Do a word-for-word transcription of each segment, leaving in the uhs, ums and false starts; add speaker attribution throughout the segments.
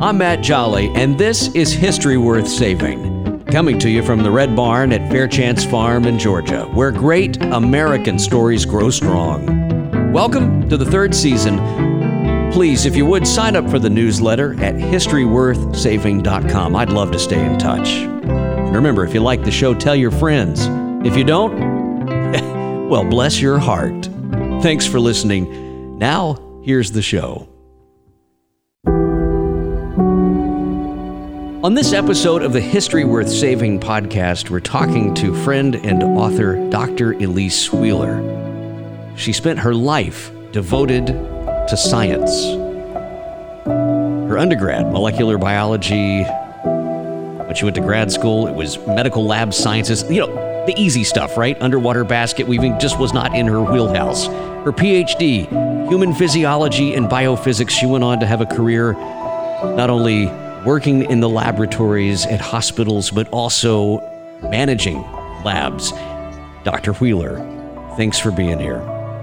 Speaker 1: I'm Matt Jolly, and this is History Worth Saving. Coming to you from the Red Barn at Fairchance Farm in Georgia, where great American stories grow strong. Welcome to the third season. Please, if you would, sign up for the newsletter at history worth saving dot com. I'd love to stay in touch. And remember, if you like the show, tell your friends. If you don't, well, bless your heart. Thanks for listening. Now, here's the show. On this episode of the History Worth Saving podcast, we're talking to friend and author Doctor Elise Wheeler. She spent her life devoted to science. Her undergrad, molecular biology. When she went to grad school, it was medical lab sciences. You know, the easy stuff, right? Underwater basket weaving just was not in her wheelhouse. Her P H D, human physiology and biophysics. She went on to have a career not only working in the laboratories at hospitals, but also managing labs. Doctor Wheeler, thanks for being here.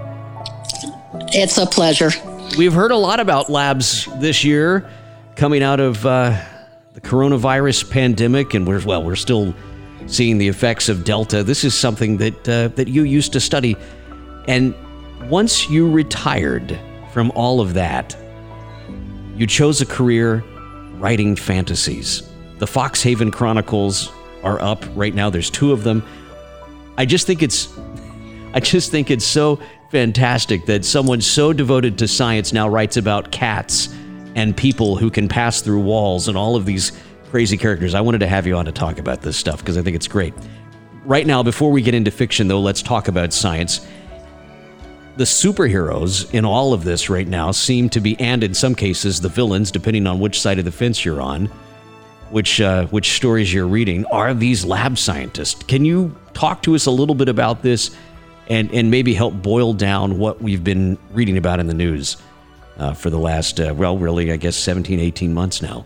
Speaker 2: It's a pleasure.
Speaker 1: We've heard a lot about labs this year coming out of uh, the coronavirus pandemic, and we're, well, we're still seeing the effects of Delta. This is something that uh, that you used to study. And once you retired from all of that, you chose a career writing fantasies. The Foxhaven Chronicles are up right now. There's two of them. I just think it's, I just think it's so fantastic that someone so devoted to science now writes about cats and people who can pass through walls and all of these crazy characters. I wanted to have you on to talk about this stuff because I think it's great. Right now, before we get into fiction, though, let's talk about science. The superheroes in all of this right now seem to be, and in some cases, the villains, depending on which side of the fence you're on, which uh, which stories you're reading, are these lab scientists. Can you talk to us a little bit about this and, and maybe help boil down what we've been reading about in the news uh, for the last, uh, well, really, I guess, seventeen, eighteen months now?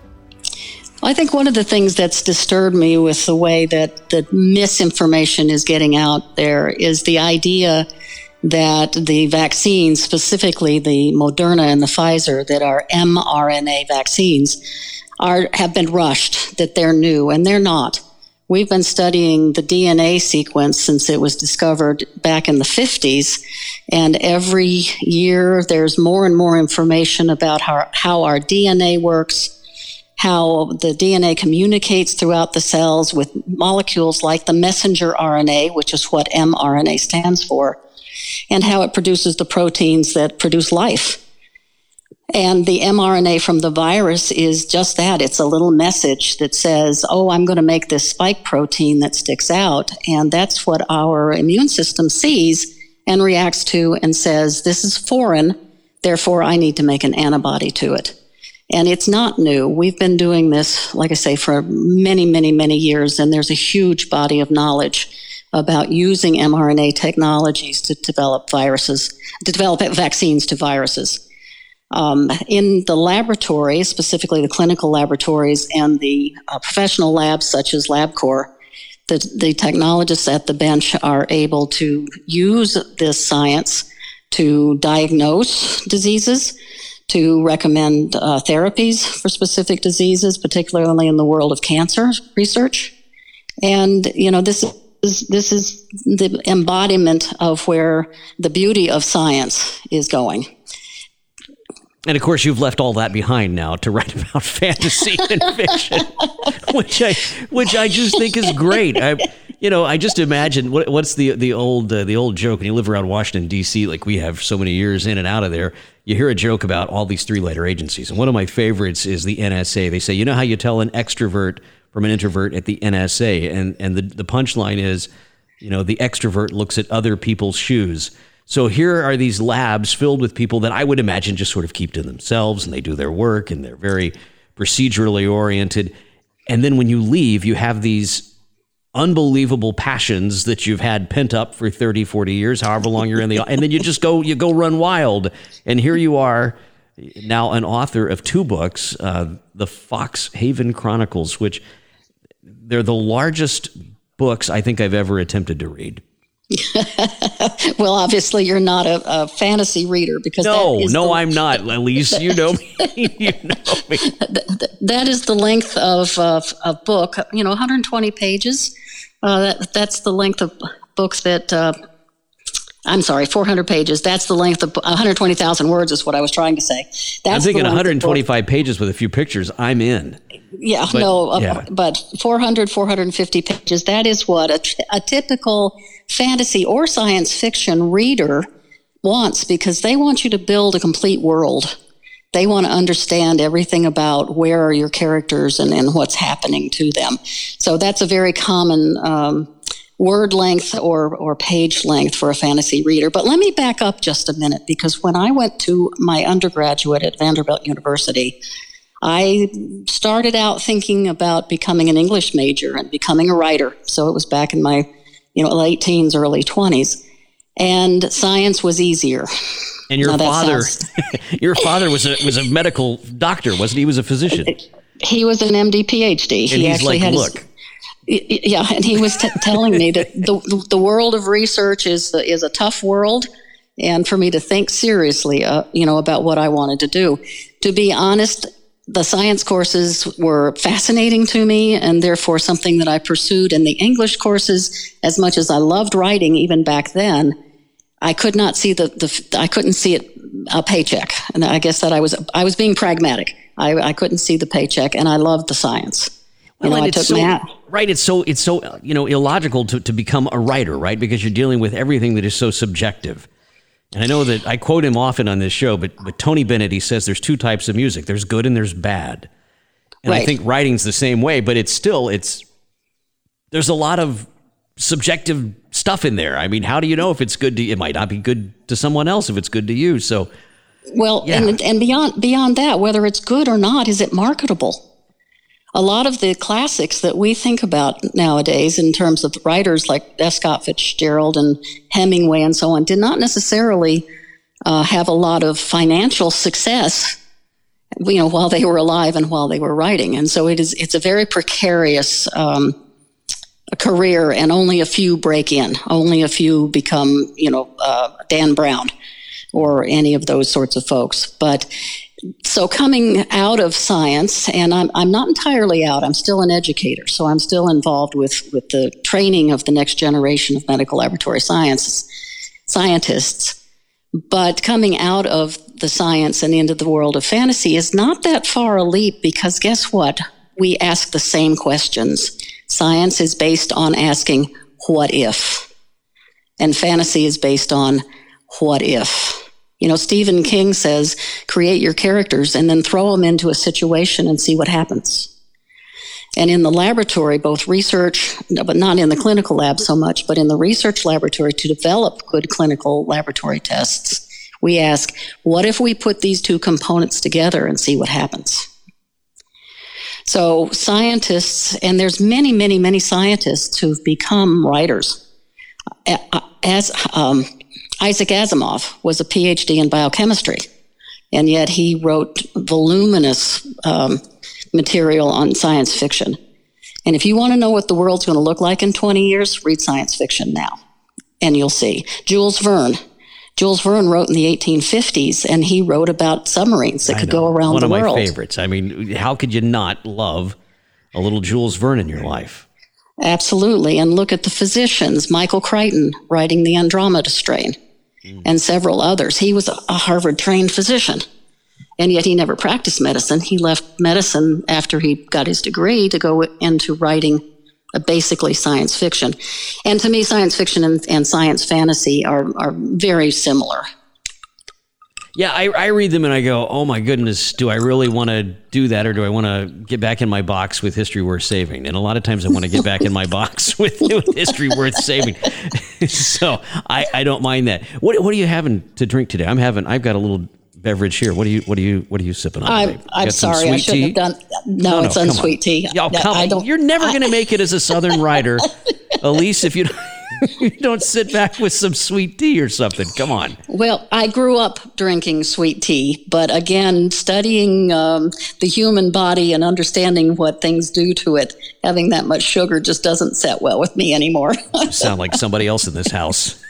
Speaker 2: I think one of the things that's disturbed me with the way that the misinformation is getting out there is the idea that the vaccines, specifically the Moderna and the Pfizer, that are mRNA vaccines, are have been rushed, that they're new, and they're not. We've been studying the D N A sequence since it was discovered back in the fifties, and every year there's more and more information about how, how our D N A works, how the D N A communicates throughout the cells with molecules like the messenger R N A, which is what mRNA stands for, and how it produces the proteins that produce life. And the mRNA from the virus is just that. It's a little message that says, oh, I'm going to make this spike protein that sticks out. And that's what our immune system sees and reacts to and says, this is foreign, therefore I need to make an antibody to it. And it's not new. We've been doing this, like I say, for many, many, many years, and there's a huge body of knowledge about using mRNA technologies to develop viruses, to develop vaccines to viruses. Um, in the laboratory, specifically the clinical laboratories and the uh, professional labs such as LabCorp, the, the technologists at the bench are able to use this science to diagnose diseases, to recommend uh, therapies for specific diseases, particularly in the world of cancer research. And, you know, this is This is the embodiment of where the beauty of science is going.
Speaker 1: And of course, you've left all that behind now to write about fantasy and fiction, which I which I just think is great. I, you know, I just imagine what, what's the the old uh, the old joke. When you live around Washington D C, like we have so many years in and out of there, you hear a joke about all these three-letter agencies. And one of my favorites is the N S A. They say, you know how you tell an extrovert from an introvert at the N S A, and and the, the punchline is, you know, the extrovert looks at other people's shoes. So here are these labs filled with people that I would imagine just sort of keep to themselves, and they do their work, and they're very procedurally oriented. And then when you leave, you have these unbelievable passions that you've had pent up for thirty, forty years, however long you're in the, and then you just go, you go run wild. And here you are, now an author of two books, uh, the Foxhaven Chronicles, which they're the largest books I think I've ever attempted to read.
Speaker 2: Well, obviously, you're not a, a fantasy reader because
Speaker 1: no,
Speaker 2: that is
Speaker 1: no,
Speaker 2: the,
Speaker 1: I'm not. Elise, you know me. you know me.
Speaker 2: That is the length of uh, a book. You know, one hundred twenty pages. Uh, that that's the length of books that. Uh, I'm sorry, four hundred pages. That's the length of one hundred twenty thousand words is what I was trying to say. That's
Speaker 1: I'm thinking one hundred twenty-five pages with a few pictures. I'm in.
Speaker 2: Yeah,
Speaker 1: but,
Speaker 2: no, uh,
Speaker 1: yeah.
Speaker 2: but four hundred, four hundred fifty pages. That is what a, a typical fantasy or science fiction reader wants, because they want you to build a complete world. They want to understand everything about where are your characters and, and what's happening to them. So that's a very common um, word length or, or page length for a fantasy reader. But let me back up just a minute, because when I went to my undergraduate at Vanderbilt University, I started out thinking about becoming an English major and becoming a writer. So it was back in my you know, late teens, early twenties. And science was easier.
Speaker 1: And your
Speaker 2: now,
Speaker 1: father,
Speaker 2: sounds,
Speaker 1: your father was a was a medical doctor, wasn't he? He was a physician.
Speaker 2: He was an M D, P H D.
Speaker 1: And
Speaker 2: he
Speaker 1: he's
Speaker 2: actually
Speaker 1: like,
Speaker 2: had
Speaker 1: look.
Speaker 2: His, yeah, and he was t- telling me that the the world of research is is a tough world, and for me to think seriously, uh, you know, about what I wanted to do. To be honest, the science courses were fascinating to me, and therefore something that I pursued. And the English courses, as much as I loved writing even back then, I could not see the, the I couldn't see it a paycheck. And I guess that I was I was being pragmatic. I, I couldn't see the paycheck, and I loved the science. You
Speaker 1: Well,
Speaker 2: know,
Speaker 1: and
Speaker 2: I
Speaker 1: it's
Speaker 2: took
Speaker 1: so,
Speaker 2: math.
Speaker 1: right. It's so it's so you know illogical to, to become a writer, right? Because you're dealing with everything that is so subjective. And I know that I quote him often on this show, but but Tony Bennett, he says there's two types of music. There's good and there's bad. And
Speaker 2: Right.
Speaker 1: I think writing's the same way, but it's still it's there's a lot of subjective stuff in there. I mean, how do you know if it's good to you? It might not be good to someone else if it's good to you. So
Speaker 2: Well,
Speaker 1: Yeah.
Speaker 2: and and beyond beyond that, whether it's good or not, is it marketable? A lot of the classics that we think about nowadays in terms of writers like F. Scott Fitzgerald and Hemingway and so on did not necessarily uh, have a lot of financial success, you know, while they were alive and while they were writing. And so it is it's a very precarious um, career, and only a few break in. Only a few become, you know, uh, Dan Brown or any of those sorts of folks. But so coming out of science, and I'm I'm not entirely out. I'm still an educator, so I'm still involved with with the training of the next generation of medical laboratory science scientists. But coming out of the science and into the world of fantasy is not that far a leap, because guess what? We ask the same questions. Science is based on asking what if, and fantasy is based on what if. You know, Stephen King says, create your characters and then throw them into a situation and see what happens. And in the laboratory, both research, but not in the clinical lab so much, but in the research laboratory, to develop good clinical laboratory tests, we ask, what if we put these two components together and see what happens? So scientists, and there's many, many, many scientists who've become writers. As um, Isaac Asimov was a P H D in biochemistry, and yet he wrote voluminous um, material on science fiction. And if you want to know what the world's going to look like in twenty years, read science fiction now, and you'll see. Jules Verne. Jules Verne wrote in the eighteen fifties, and he wrote about submarines that
Speaker 1: I
Speaker 2: could
Speaker 1: know.
Speaker 2: go around
Speaker 1: One
Speaker 2: the
Speaker 1: of
Speaker 2: world.
Speaker 1: my favorites. I mean, how could you not love a little Jules Verne in your life?
Speaker 2: Absolutely. And look at the physicians, Michael Crichton writing the Andromeda Strain, mm. and several others. He was a Harvard-trained physician, and yet he never practiced medicine. He left medicine after he got his degree to go into writing a basically science fiction. And to me, science fiction and, and science fantasy are, are very similar.
Speaker 1: Yeah, I, I read them and I go, oh my goodness, do I really want to do that, or do I want to get back in my box with History Worth Saving? And a lot of times I want to get back in my box with, with History Worth Saving. So I, I don't mind that. What what are you having to drink today? I'm having, I've got a little beverage here. What are you what are you what are you sipping on?
Speaker 2: I'm, I'm sorry, I shouldn't have done. No,
Speaker 1: no,
Speaker 2: it's
Speaker 1: no
Speaker 2: unsweet tea.
Speaker 1: Yo, come
Speaker 2: I
Speaker 1: on.
Speaker 2: don't.
Speaker 1: You're never going to make it as a Southern writer, Elise. If you You don't sit back with some sweet tea or something. Come on.
Speaker 2: Well, I grew up drinking sweet tea, but again, studying um, the human body and understanding what things do to it, having that much sugar just doesn't set well with me anymore.
Speaker 1: You sound like somebody else in this house.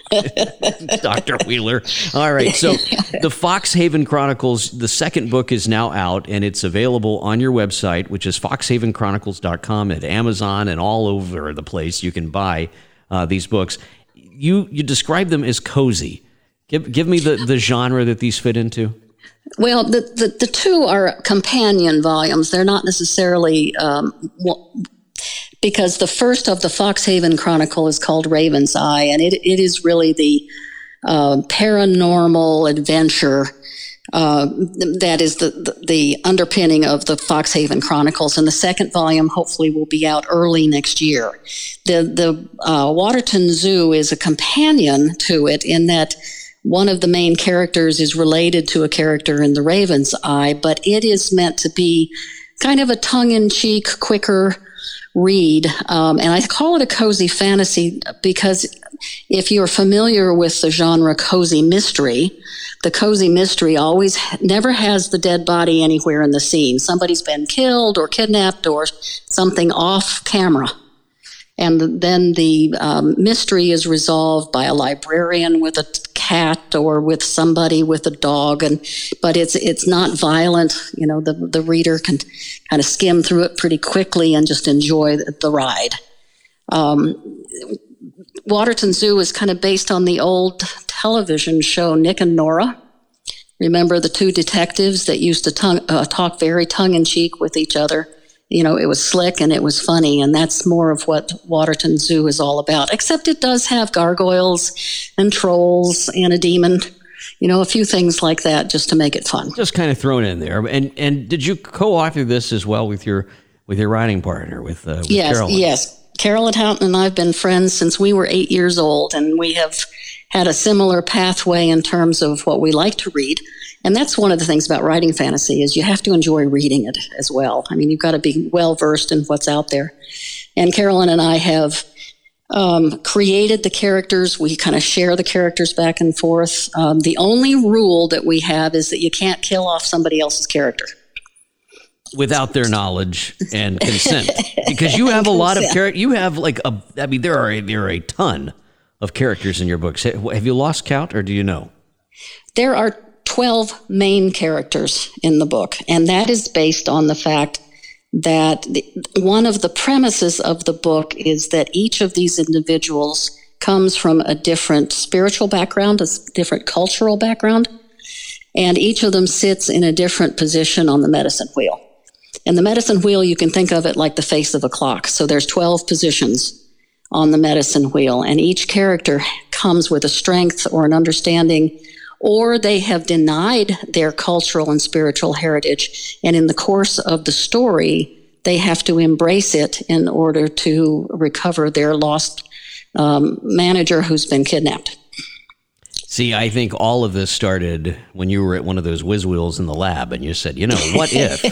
Speaker 1: Doctor Wheeler. All right. So the Fox Haven Chronicles, the second book is now out, and it's available on your website, which is fox haven chronicles dot com, at Amazon and all over the place. You can buy uh, these books. You you describe them as cozy. Give give me the, the genre that these fit into.
Speaker 2: Well, the, the, the two are companion volumes. They're not necessarily... Um, well, because the first of the Fox Haven Chronicle is called Raven's Eye, and it, it is really the uh, paranormal adventure uh, that is the, the, the underpinning of the Fox Haven Chronicles. And the second volume hopefully will be out early next year. The, the uh, Waterton Zoo is a companion to it in that one of the main characters is related to a character in the Raven's Eye, but it is meant to be kind of a tongue-in-cheek, quicker read, um, and I call it a cozy fantasy because if you're familiar with the genre cozy mystery, the cozy mystery always never has the dead body anywhere in the scene. Somebody's been killed or kidnapped or something off camera. And then the um, mystery is resolved by a librarian with a cat or with somebody with a dog, and but it's it's not violent. You know, the the reader can kind of skim through it pretty quickly and just enjoy the, the ride. Um, Waterton Zoo is kind of based on the old television show Nick and Nora. Remember the two detectives that used to tongue, uh, talk very tongue-in-cheek with each other? You know, it was slick and it was funny, and that's more of what Waterton Zoo is all about, except it does have gargoyles and trolls and a demon, you know, a few things like that just to make it fun.
Speaker 1: Just kind of thrown in there. And and did you co-author this as well with your with your writing partner, with, uh, with
Speaker 2: yes,
Speaker 1: Carolyn?
Speaker 2: Yes, Carolyn Houghton and I have been friends since we were eight years old, and we have had a similar pathway in terms of what we like to read. And that's one of the things about writing fantasy is you have to enjoy reading it as well. I mean, you've got to be well-versed in what's out there. And Carolyn and I have um, created the characters. We kind of share the characters back and forth. Um, the only rule that we have is that you can't kill off somebody else's character.
Speaker 1: Without their knowledge and consent. Because you have a lot of characters. You have like a, I mean, there are, there are a ton of characters in your books. Have you lost count, or do you know?
Speaker 2: There are twelve main characters in the book, and that is based on the fact that the, one of the premises of the book is that each of these individuals comes from a different spiritual background, a different cultural background, and each of them sits in a different position on the medicine wheel. And the medicine wheel, you can think of it like the face of a clock. So there's twelve positions on the medicine wheel, and each character comes with a strength or an understanding, or they have denied their cultural and spiritual heritage. And in the course of the story, they have to embrace it in order to recover their lost um, manager who's been kidnapped.
Speaker 1: See, I think all of this started when you were at one of those whiz wheels in the lab and you said, you know, what if,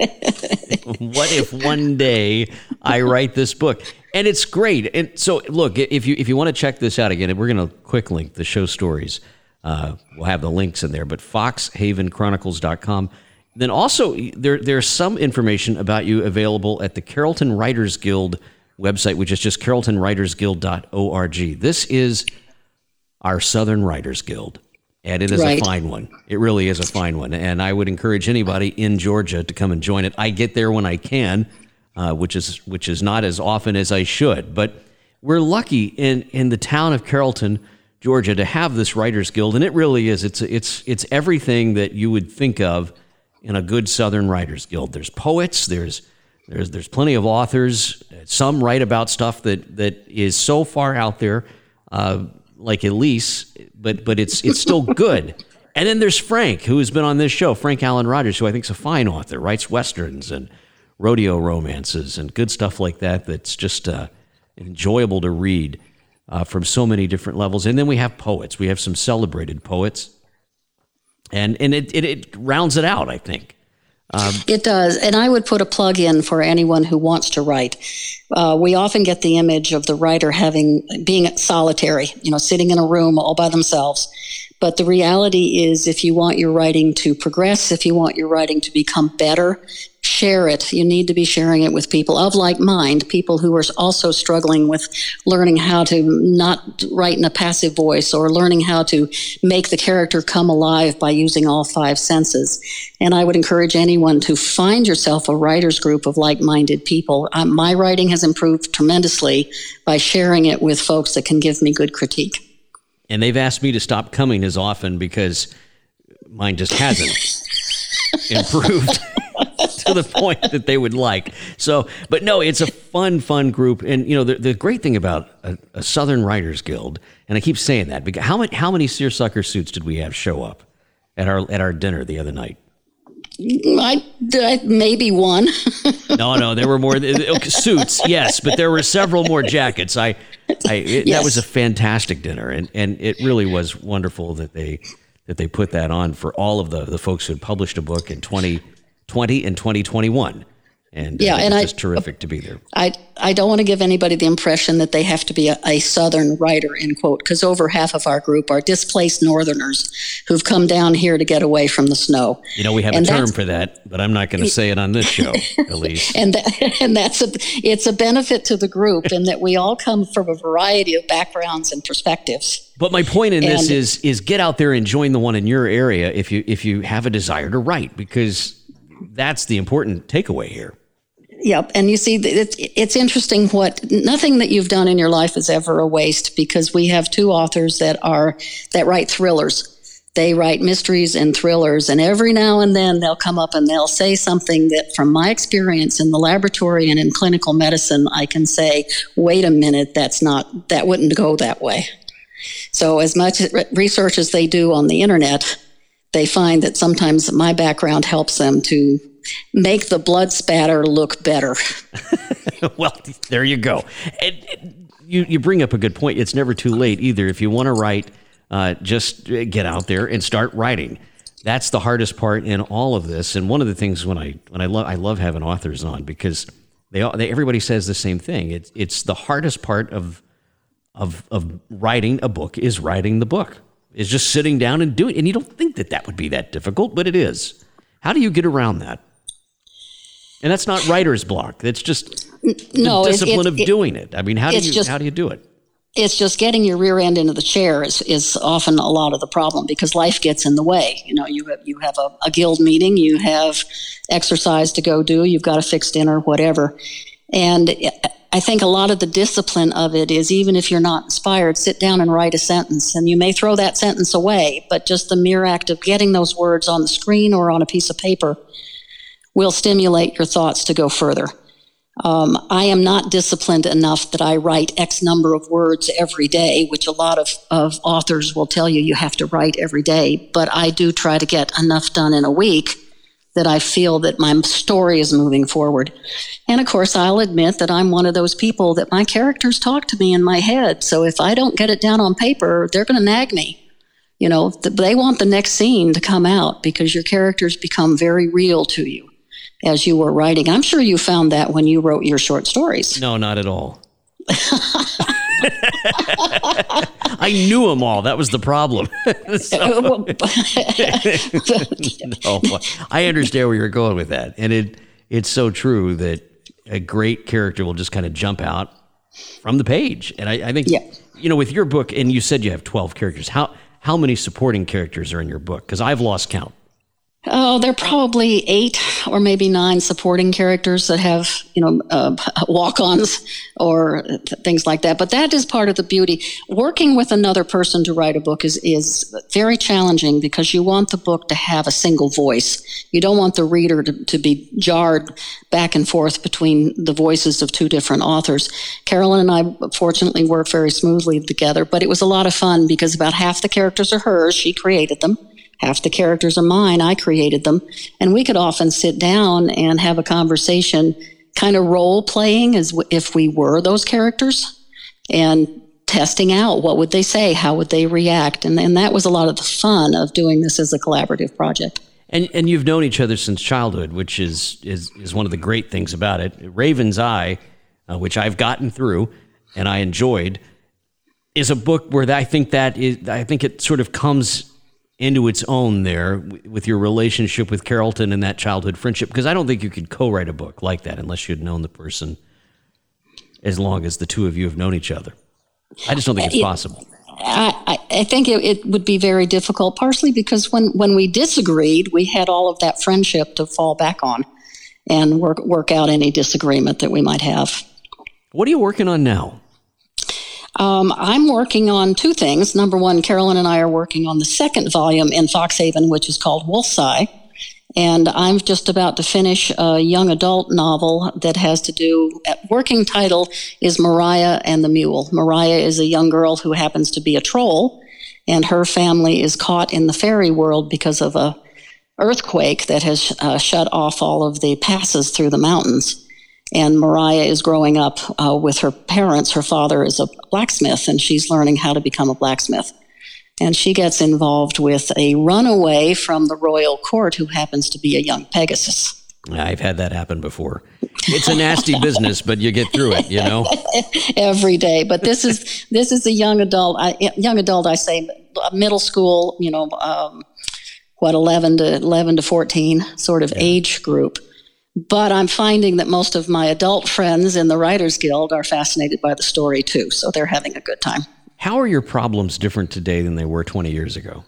Speaker 1: what if one day I write this book? And it's great. And so look, if you, if you want to check this out again, we're going to quick link the show stories. Uh, we'll have the links in there, but fox haven chronicles dot com. Then also there, there's some information about you available at the Carrollton Writers Guild website, which is just carrollton writers guild dot org. This is our Southern Writers Guild, and it is right. a fine one. It really is a fine one, and I would encourage anybody in Georgia to come and join it. I get there when I can, uh, which is which is not as often as I should, but we're lucky in, in the town of Carrollton, Georgia, to have this Writers Guild, and it really is. It's it's it's everything that you would think of in a good Southern Writers Guild. There's poets, there's there's there's plenty of authors. Some write about stuff that that is so far out there, uh, like Elise, but but it's it's still good. And then there's Frank, who has been on this show, Frank Allen Rogers, who I think is a fine author, writes westerns and rodeo romances and good stuff like that. That's just uh, enjoyable to read. Uh, from so many different levels. And then we have poets. We have some celebrated poets. And and it it, it rounds it out, I think. Um,
Speaker 2: it does. And I would put a plug in for anyone who wants to write. Uh, we often get the image of the writer having being solitary, you know, sitting in a room all by themselves. But the reality is, if you want your writing to progress, if you want your writing to become better, share it. You need to be sharing it with people of like mind, people who are also struggling with learning how to not write in a passive voice, or learning how to make the character come alive by using all five senses. And I would encourage anyone to find yourself a writer's group of like-minded people. Um, my writing has improved tremendously by sharing it with folks that can give me good critique.
Speaker 1: And they've asked me to stop coming as often because mine just hasn't improved to the point that they would like. So, but no, it's a fun, fun group. And, you know, the, the great thing about a, a Southern Writers Guild, and I keep saying that, because how many, how many seersucker suits did we have show up at our, at our dinner the other night?
Speaker 2: I, I maybe one.
Speaker 1: no, no, there were more okay, suits, yes, but there were several more jackets. I, I it,
Speaker 2: yes.
Speaker 1: That was a fantastic dinner, and, and it really was wonderful that they that they put that on for all of the, the folks who had published a book in twenty twenty and twenty twenty-one. And
Speaker 2: yeah,
Speaker 1: uh,
Speaker 2: and
Speaker 1: it's
Speaker 2: I,
Speaker 1: just terrific to be there.
Speaker 2: I I don't want to give anybody the impression that they have to be a, a Southern writer, end quote, because over half of our group are displaced Northerners who've come down here to get away from the snow.
Speaker 1: You know, we have
Speaker 2: and
Speaker 1: a term for that, but I'm not going to say it on this show, Elise.
Speaker 2: and that, and that's a it's a benefit to the group in that we all come from a variety of backgrounds and perspectives.
Speaker 1: But my point in this
Speaker 2: and,
Speaker 1: is is get out there and join the one in your area if you if you have a desire to write, because that's the important takeaway here.
Speaker 2: Yep. And you see, it's, it's interesting what nothing that you've done in your life is ever a waste, because we have two authors that are that write thrillers. They write mysteries and thrillers. And every now and then they'll come up and they'll say something that, from my experience in the laboratory and in clinical medicine, I can say, wait a minute, that's not, that wouldn't go that way. So as much research as they do on the internet, they find that sometimes my background helps them to make the blood spatter look better.
Speaker 1: Well, there you go. And, and you, you bring up a good point. It's never too late either. If you want to write, uh, just get out there and start writing. That's the hardest part in all of this. And one of the things when I when I love I love having authors on, because they, all, they everybody says the same thing. It's it's the hardest part of of of writing a book is writing the book. Is just sitting down and doing it. And you don't think that that would be that difficult, but it is. How do you get around that? And that's not writer's block. That's just
Speaker 2: no,
Speaker 1: the discipline
Speaker 2: it, it,
Speaker 1: of doing it. I mean, how do you
Speaker 2: just,
Speaker 1: how do you do it?
Speaker 2: It's just getting your rear end into the chair is, is often a lot of the problem, because life gets in the way. You know, you have you have a, a guild meeting, you have exercise to go do, you've got to fix dinner, whatever. And I think a lot of the discipline of it is, even if you're not inspired, sit down and write a sentence. And you may throw that sentence away, but just the mere act of getting those words on the screen or on a piece of paper will stimulate your thoughts to go further. Um, I am not disciplined enough that I write X number of words every day, which a lot of, of authors will tell you you have to write every day. But I do try to get enough done in a week that I feel that my story is moving forward. And of course, I'll admit that I'm one of those people that my characters talk to me in my head. So if I don't get it down on paper, they're going to nag me. You know, they want the next scene to come out, because your characters become very real to you as you were writing. I'm sure you found that when you wrote your short stories.
Speaker 1: No, not at all. I knew them all. That was the problem. So, no, I understand where you're going with that. And it it's so true that a great character will just kind of jump out from the page. And I, I think, yeah. you know, with your book, and you said you have twelve characters, how, how many supporting characters are in your book? Because I've lost count.
Speaker 2: Oh, there are probably eight or maybe nine supporting characters that have, you know, uh, walk-ons or th- things like that. But that is part of the beauty. Working with another person to write a book is, is very challenging, because you want the book to have a single voice. You don't want the reader to, to be jarred back and forth between the voices of two different authors. Carolyn and I fortunately work very smoothly together, but it was a lot of fun, because about half the characters are hers. She created them. Half the characters are mine. I created them. And we could often sit down and have a conversation, kind of role playing as w- if we were those characters, and testing out what would they say, how would they react. And, and that was a lot of the fun of doing this as a collaborative project.
Speaker 1: And and you've known each other since childhood, which is is is one of the great things about it. Raven's Eye, uh, which I've gotten through and I enjoyed, is a book where I think that is I think it sort of comes into its own there with your relationship with Carrollton and that childhood friendship, because I don't think you could co-write a book like that unless you'd known the person as long as the two of you have known each other. I just don't think it's
Speaker 2: it,
Speaker 1: possible.
Speaker 2: I, I think it, it would be very difficult, partially because when, when we disagreed, we had all of that friendship to fall back on and work work out any disagreement that we might have.
Speaker 1: What are you working on now?
Speaker 2: Um, I'm working on two things. Number one, Carolyn and I are working on the second volume in Foxhaven, which is called Wolf's Eye. And I'm just about to finish a young adult novel that has to do, working title is Mariah and the Mule. Mariah is a young girl who happens to be a troll, and her family is caught in the fairy world because of a earthquake that has uh, shut off all of the passes through the mountains. And Mariah is growing up uh, with her parents. Her father is a blacksmith, and she's learning how to become a blacksmith. And she gets involved with a runaway from the royal court who happens to be a young Pegasus.
Speaker 1: I've had that happen before. It's a nasty business, but you get through it, you know?
Speaker 2: Every day. But this is this is a young adult. I, young adult, I say, middle school, you know, um, what, eleven to fourteen sort of yeah. age group. But I'm finding that most of my adult friends in the Writers Guild are fascinated by the story, too. So they're having a good time.
Speaker 1: How are your problems different today than they were twenty years ago?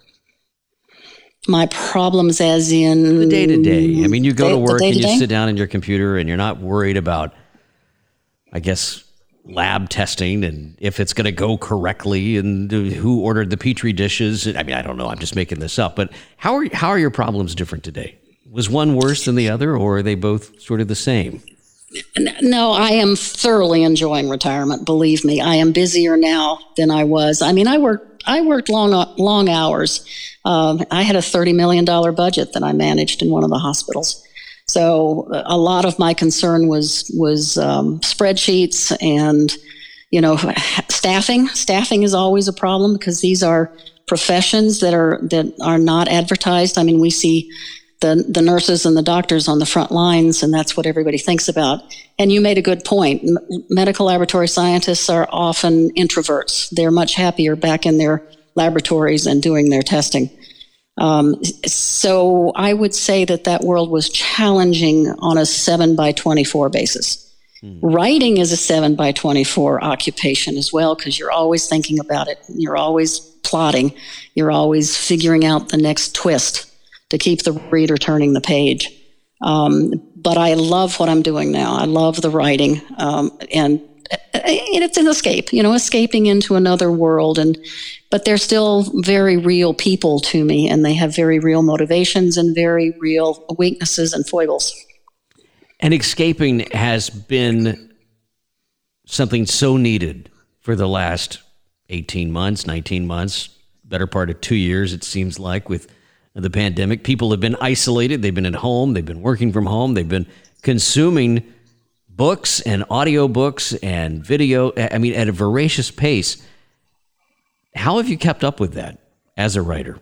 Speaker 2: My problems as in...
Speaker 1: The day-to-day. I mean, you go
Speaker 2: day,
Speaker 1: to work and you
Speaker 2: day-to-day?
Speaker 1: sit down in your computer and you're not worried about, I guess, lab testing and if it's going to go correctly and who ordered the Petri dishes. I mean, I don't know. I'm just making this up. But how are how are your problems different today? Was one worse than the other, or are they both sort of the same?
Speaker 2: No, I am thoroughly enjoying retirement. Believe me, I am busier now than I was. I mean, I worked I worked long long hours. Um, I had a thirty million dollars budget that I managed in one of the hospitals. So a lot of my concern was was um, spreadsheets and, you know, staffing. Staffing is always a problem because these are professions that are that are not advertised. I mean, we see the the nurses and the doctors on the front lines, and that's what everybody thinks about. And you made a good point. M- medical laboratory scientists are often introverts. They're much happier back in their laboratories and doing their testing. Um, so I would say that that world was challenging on a seven by twenty-four basis. Hmm. Writing is a seven by twenty-four occupation as well, because you're always thinking about it. You're always plotting. You're always figuring out the next twist to keep the reader turning the page. Um, but I love what I'm doing now. I love the writing, um, and, and it's an escape, you know, escaping into another world. And but they're still very real people to me, and they have very real motivations and very real weaknesses and foibles.
Speaker 1: And escaping has been something so needed for the last eighteen months, nineteen months, better part of two years, it seems like, with the pandemic. People have been isolated. They've been at home. They've been working from home. They've been consuming books and audiobooks and video, I mean, at a voracious pace. How have you kept up with that as a writer?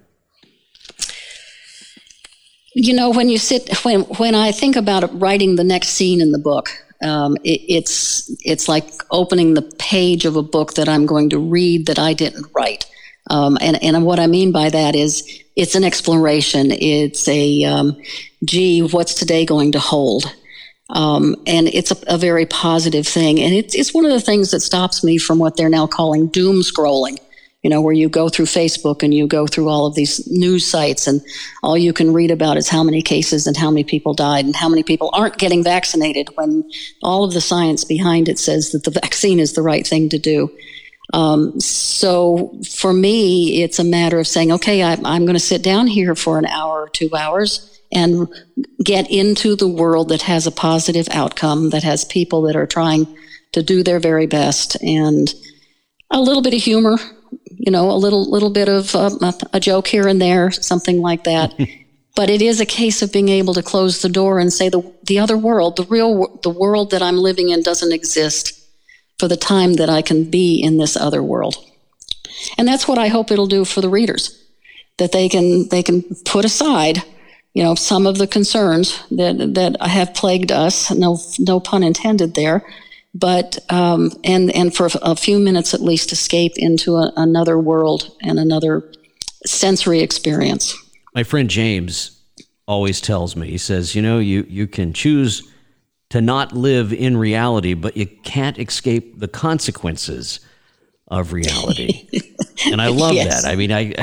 Speaker 2: You know, when you sit, when when I think about writing the next scene in the book, um, it, it's it's like opening the page of a book that I'm going to read that I didn't write. Um, and, and what I mean by that is it's an exploration. It's a, um, gee, what's today going to hold? Um, and it's a, a very positive thing. And it's, it's one of the things that stops me from what they're now calling doom scrolling, you know, where you go through Facebook and you go through all of these news sites and all you can read about is how many cases and how many people died and how many people aren't getting vaccinated when all of the science behind it says that the vaccine is the right thing to do. Um, so for me, it's a matter of saying, okay, I, I'm going to sit down here for an hour or two hours and get into the world that has a positive outcome, that has people that are trying to do their very best, and a little bit of humor, you know, a little little bit of uh, a, a joke here and there, something like that. But it is a case of being able to close the door and say the the other world, the real the world that I'm living in doesn't exist for the time that I can be in this other world. And that's what I hope it'll do for the readers, that they can they can put aside, you know, some of the concerns that that have plagued us. No, no pun intended there. But um, and and for a few minutes at least, escape into a, another world and another sensory experience.
Speaker 1: My friend James always tells me, he says, you know, you you can choose to not live in reality, but you can't escape the consequences of reality. And I love yes. that. I mean, I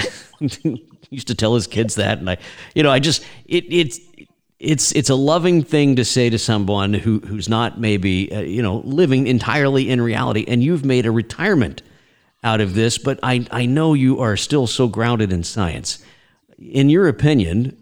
Speaker 1: used to tell his kids that, and I, you know, I just it it's. It's it's a loving thing to say to someone who who's not maybe uh, you know living entirely in reality, and you've made a retirement out of this. But I I know you are still so grounded in science. In your opinion,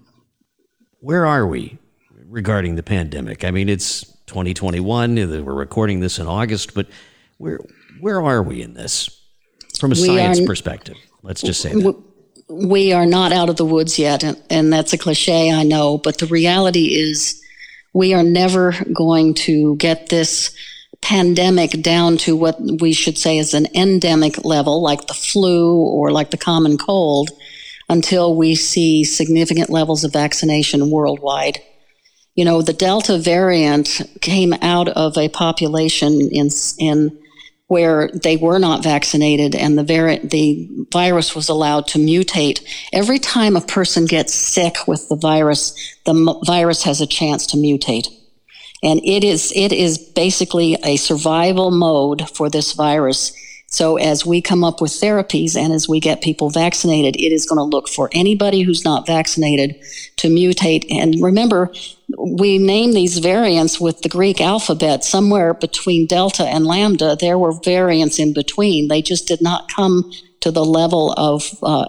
Speaker 1: where are we regarding the pandemic? I mean, it's twenty twenty-one. We're recording this in August, but where where are we in this from a we science are, perspective? Let's just say that.
Speaker 2: We are not out of the woods yet, and, and that's a cliche, I know, but the reality is we are never going to get this pandemic down to what we should say is an endemic level, like the flu or like the common cold, until we see significant levels of vaccination worldwide. You know, the Delta variant came out of a population in in where they were not vaccinated, and the vari- the virus was allowed to mutate. Every time a person gets sick with the virus, the m- virus has a chance to mutate. And it is it is basically a survival mode for this virus. So as we come up with therapies and as we get people vaccinated, it is going to look for anybody who's not vaccinated to mutate. And remember, we name these variants with the Greek alphabet. Somewhere between Delta and Lambda, there were variants in between. They just did not come to the level of uh,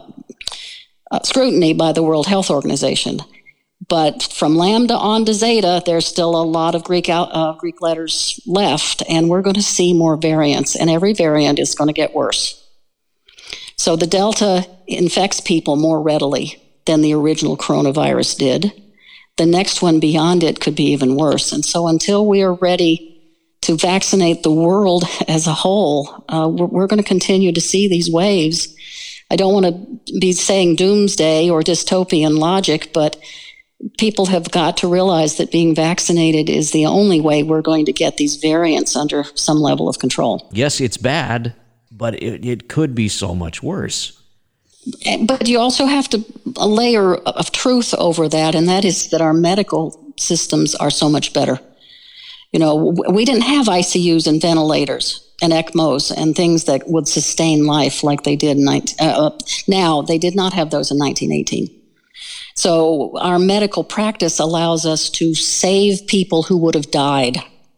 Speaker 2: uh, scrutiny by the World Health Organization. But from Lambda on to Zeta, there's still a lot of Greek uh, Greek letters left, and we're going to see more variants, and every variant is going to get worse. So the Delta infects people more readily than the original coronavirus did. The next one beyond it could be even worse. And so until we are ready to vaccinate the world as a whole, uh, we're, we're going to continue to see these waves. I don't want to be saying doomsday or dystopian logic, but people have got to realize that being vaccinated is the only way we're going to get these variants under some level of control.
Speaker 1: Yes, it's bad, but it, it could be so much worse.
Speaker 2: But you also have to a layer of truth over that, and that is that our medical systems are so much better. You know, we didn't have I C Us and ventilators and ECMOs and things that would sustain life like they did in nineteen, uh, now. They did not have those in nineteen eighteen. So our medical practice allows us to save people who would have died.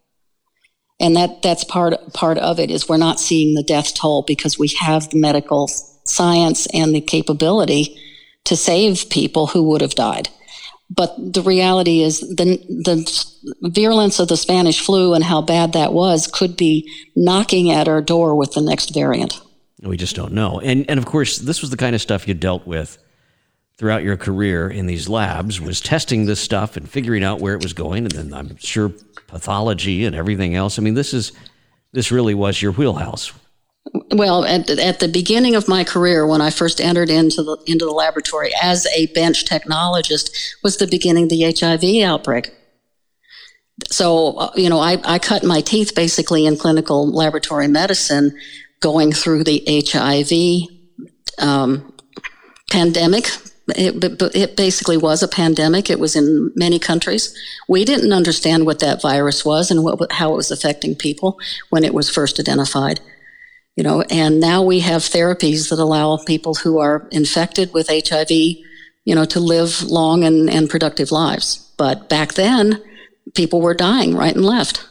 Speaker 2: And that, that's part, part of it is we're not seeing the death toll because we have the medical science and the capability to save people who would have died. But the reality is the, the virulence of the Spanish flu and how bad that was could be knocking at our door with the next variant.
Speaker 1: We just don't know. And, and of course, this was the kind of stuff you dealt with throughout your career in these labs, was testing this stuff and figuring out where it was going, and then I'm sure pathology and everything else. I mean, this is this really was your wheelhouse.
Speaker 2: Well, at, at the beginning of my career, when I first entered into the into the laboratory as a bench technologist, was the beginning of the H I V outbreak. So, you know, I, I cut my teeth basically in clinical laboratory medicine, going through the H I V um, pandemic. It, it basically was a pandemic. It was in many countries. We didn't understand what that virus was and what, how it was affecting people when it was first identified. You know, and now we have therapies that allow people who are infected with H I V, you know, to live long and, and productive lives. But back then, people were dying right and left.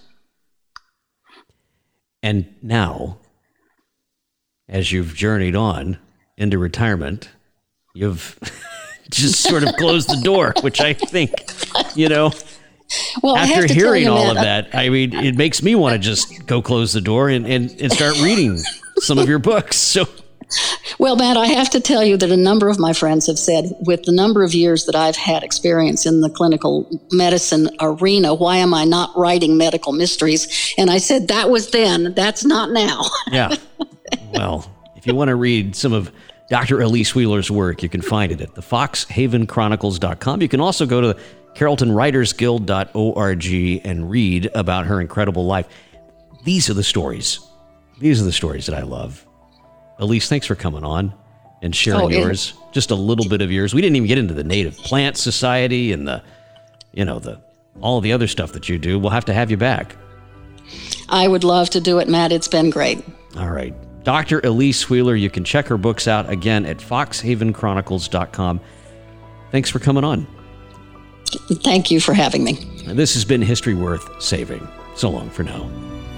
Speaker 1: And now, as you've journeyed on into retirement, you've just sort of closed the door, which I think, you know, well, after hearing you, all Matt, of that, I mean, it makes me want to just go close the door and, and, and start reading some of your books. So,
Speaker 2: well, Matt, I have to tell you that a number of my friends have said, with the number of years that I've had experience in the clinical medicine arena, why am I not writing medical mysteries? And I said, that was then, that's not now.
Speaker 1: Yeah. Well, if you want to read some of Doctor Elise Wheeler's work, you can find it at the fox haven chronicles dot com. You can also go to carrollton writers guild dot org and read about her incredible life. These are the stories. These are the stories that I love. Elise, thanks for coming on and sharing oh, yours. It, Just a little bit of yours. We didn't even get into the Native Plant Society and the, you know, the all the other stuff that you do. We'll have to have you back.
Speaker 2: I would love to do it, Matt. It's been great.
Speaker 1: All right. Doctor Elise Wheeler, you can check her books out again at fox haven chronicles dot com. Thanks for coming on.
Speaker 2: Thank you for having me.
Speaker 1: And this has been History Worth Saving. So long for now.